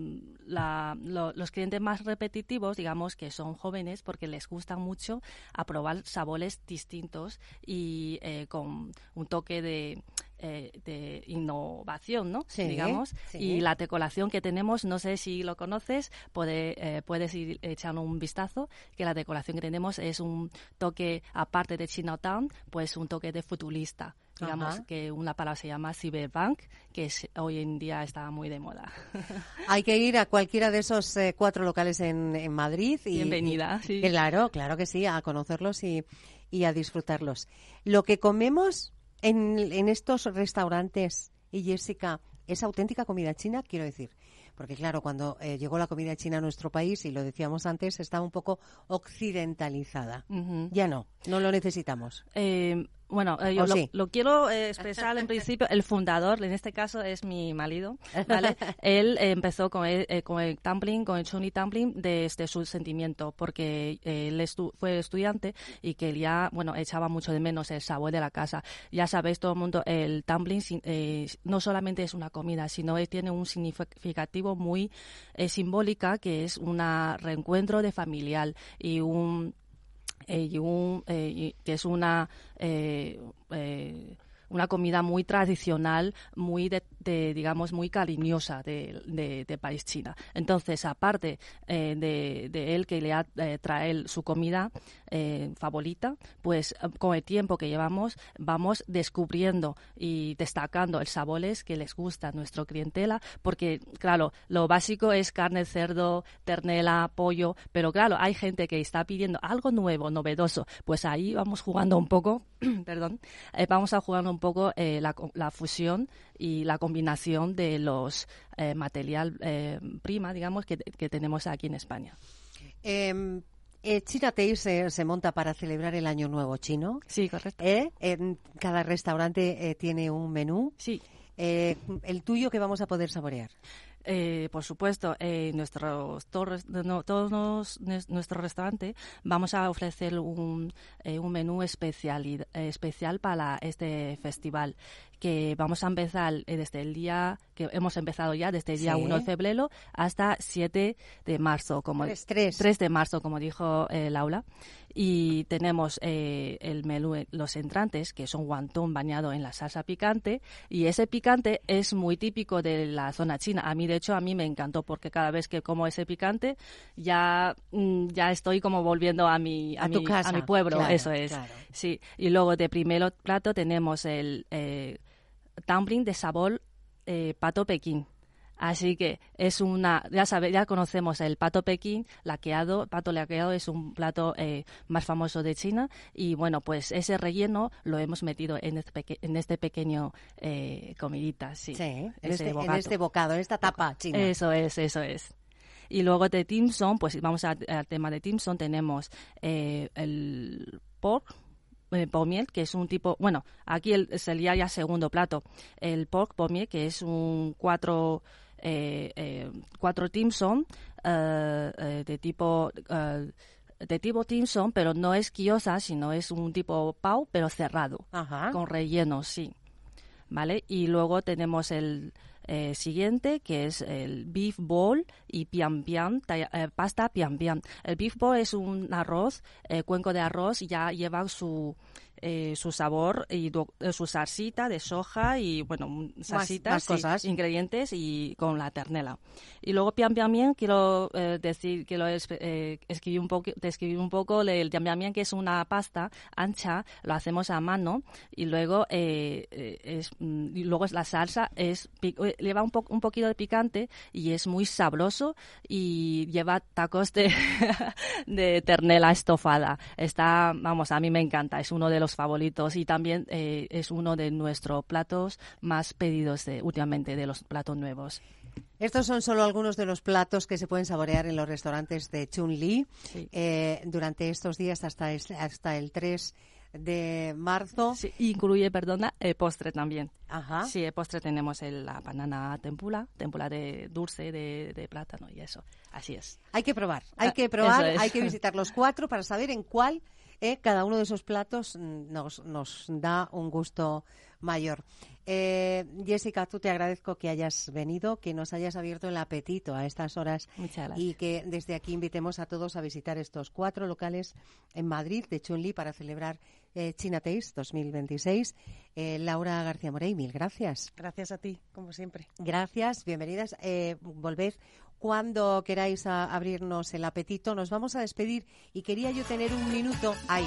la, lo, los clientes más repetitivos, digamos que son jóvenes porque les gusta mucho a probar sabores distintos y eh, con un toque de Eh, de innovación, ¿no? Sí, digamos. Sí. Y la decoración que tenemos, no sé si lo conoces, puede, eh, puedes ir echando un vistazo, que la decoración que tenemos es un toque, aparte de Chinatown, pues un toque de futurista. Digamos Ajá. que una palabra se llama cyberpunk, que es, hoy en día está muy de moda. Hay que ir a cualquiera de esos eh, cuatro locales en, en Madrid. Y, Bienvenida, y, sí. Claro, claro que sí, a conocerlos y, y a disfrutarlos. Lo que comemos En, en estos restaurantes, y Jessica, ¿es auténtica comida china? Quiero decir, porque claro, cuando eh, llegó la comida china a nuestro país, y lo decíamos antes, estaba un poco occidentalizada. Uh-huh. Ya no, no lo necesitamos. Eh, bueno, eh, yo lo, sí? lo quiero eh, expresar en principio. El fundador, en este caso, es mi marido, ¿vale? Él eh, empezó con el, eh, con el dumpling, con el choni dumpling, desde su sentimiento, porque eh, él estu fue estudiante y que él ya, bueno, echaba mucho de menos el sabor de la casa. Ya sabéis todo el mundo, el dumpling eh, no solamente es una comida, sino que tiene un significativo muy eh, simbólica, que es un reencuentro de familiar y un Eh, y un, eh, y, que es una eh, eh, una comida muy tradicional, muy de, de digamos muy cariñosa de, de, de país China. Entonces, aparte eh, de, de él que le ha, eh, trae su comida eh, favorita, pues con el tiempo que llevamos vamos descubriendo y destacando el sabores que les gusta a nuestra clientela, porque claro, lo básico es carne, cerdo, ternera, pollo, pero claro, hay gente que está pidiendo algo nuevo, novedoso, pues ahí vamos jugando un poco, perdón, eh, vamos a jugar un poco eh, la, la fusión y la combinación de los eh, material eh, prima, digamos, que, que tenemos aquí en España. Eh, eh, China Taste se, se monta para celebrar el Año Nuevo chino. Sí, correcto. ¿Eh? En cada restaurante eh, tiene un menú. Sí. Eh, ¿El tuyo qué vamos a poder saborear? Eh, por supuesto, en nuestros todos, no, todos los, nuestro restaurante vamos a ofrecer un, eh, un menú especial, eh, especial para este festival, que vamos a empezar eh, desde el día que hemos empezado ya, desde el día sí. uno de febrero hasta siete de marzo, como tres, tres. tres de marzo, como dijo eh, Laura. Y tenemos eh, el menú, los entrantes, que son wonton bañado en la salsa picante, y ese picante es muy típico de la zona china. A mí, de hecho, a mí me encantó, porque cada vez que como ese picante ya, mm, ya estoy como volviendo a mi, a, a, mi, tu casa. a mi pueblo, claro, eso es. Claro. Sí. Y luego de primer plato tenemos el eh, dumpling de sabor eh, pato Pekín. Así que es una, ya sabe, ya conocemos el pato Pekín, laqueado, pato laqueado es un plato eh, más famoso de China, y bueno, pues ese relleno lo hemos metido en este, peque, en este pequeño eh, comidita, sí. Sí, en este, en este bocado, en esta tapa china. Eso es, eso es. Y luego de dim sum, pues vamos al tema de dim sum, tenemos eh, el pork, Eh, pommier, que es un tipo, bueno, aquí el, sería ya segundo plato, el pork pommier, que es un cuatro eh, eh, cuatro dim sum eh, eh, de tipo eh, de tipo dim sum, pero no es gyoza, sino es un tipo pao, pero cerrado. Ajá. Con relleno, sí. ¿Vale? Y luego tenemos el eh, siguiente, que es el beef bowl y pian pian, eh, pasta pian pian. El beef bowl es un arroz, eh, cuenco de arroz, ya lleva su eh, su sabor y do, eh, su salsita de soja y, bueno, salsitas, más, más cosas. Y ingredientes y con la ternera. Y luego pian pian bien, quiero eh, decir, quiero eh, escribir un poco, describir un poco el pian pian bien, que es una pasta ancha, lo hacemos a mano y luego eh, es y luego la salsa es lleva un poco un poquito de picante y es muy sabroso y lleva tacos de de ternera estofada. Está, vamos, a mí me encanta, es uno de los favoritos y también eh, es uno de nuestros platos más pedidos de, últimamente, de los platos nuevos. Estos son solo algunos de los platos que se pueden saborear en los restaurantes de Chun-Li sí. eh, durante estos días hasta, hasta el tres de marzo. Sí, incluye, perdona, el postre también. Ajá. Sí, el postre tenemos el, la banana tempura, tempura de dulce de, de plátano y eso. Así es. Hay que probar, hay que probar, hay que visitar los cuatro para saber en cuál eh, cada uno de esos platos nos, nos da un gusto mayor. Eh, Jessica, tú te agradezco que hayas venido, que nos hayas abierto el apetito a estas horas. Muchas gracias. Y que desde aquí invitemos a todos a visitar estos cuatro locales en Madrid de Chun-Li para celebrar eh, China Taste dos mil veintiséis. Eh, Laura García Morey, mil gracias. Gracias a ti, como siempre. Gracias, bienvenidas. Eh, volved cuando queráis a abrirnos el apetito. Nos vamos a despedir y quería yo tener un minuto ahí.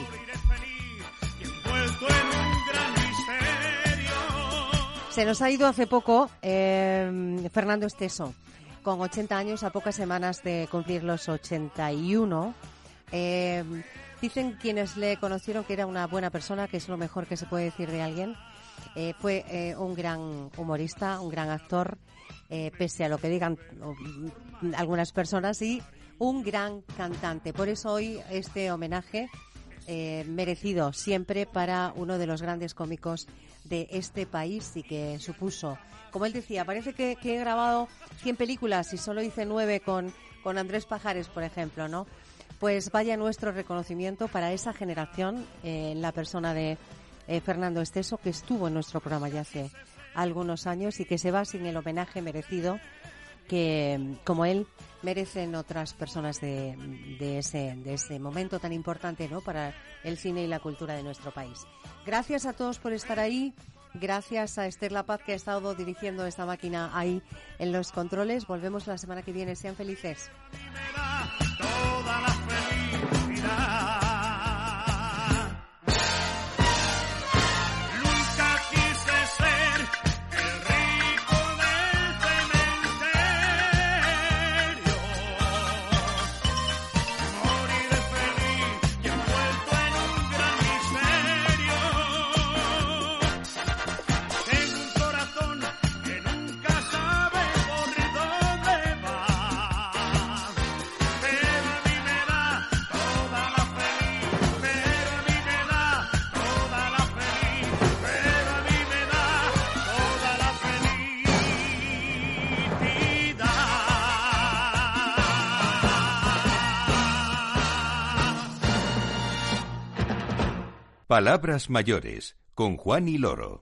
Se nos ha ido hace poco eh, Fernando Esteso, con ochenta años, a pocas semanas de cumplir los ochenta y uno. Eh, dicen quienes le conocieron que era una buena persona, que es lo mejor que se puede decir de alguien. Eh, fue eh, un gran humorista, un gran actor, eh, pese a lo que digan um, algunas personas, y un gran cantante. Por eso hoy este homenaje eh, merecido siempre para uno de los grandes cómicos de este país y que supuso, como él decía, parece que, que he grabado cien películas y solo hice nueve con, con Andrés Pajares, por ejemplo, ¿no? Pues vaya nuestro reconocimiento para esa generación eh, en la persona de eh, Fernando Esteso, que estuvo en nuestro programa ya hace algunos años y que se va sin el homenaje merecido que, como él, merecen otras personas de, de, ese, de ese momento tan importante, ¿no?, para el cine y la cultura de nuestro país. Gracias a todos por estar ahí. Gracias a Esther La Paz, que ha estado dirigiendo esta máquina ahí en los controles. Volvemos la semana que viene. Sean felices. Toda la felicidad. Nunca quise ser el rico del cementerio. Moriré feliz y envuelto en un gran misterio. Tengo un corazón que nunca sabe por dónde va. Pero a mí me da toda la feliz, pero a mí me da toda la feliz, pero a mí me da toda la felicidad. Palabras mayores, con Juan y Loro.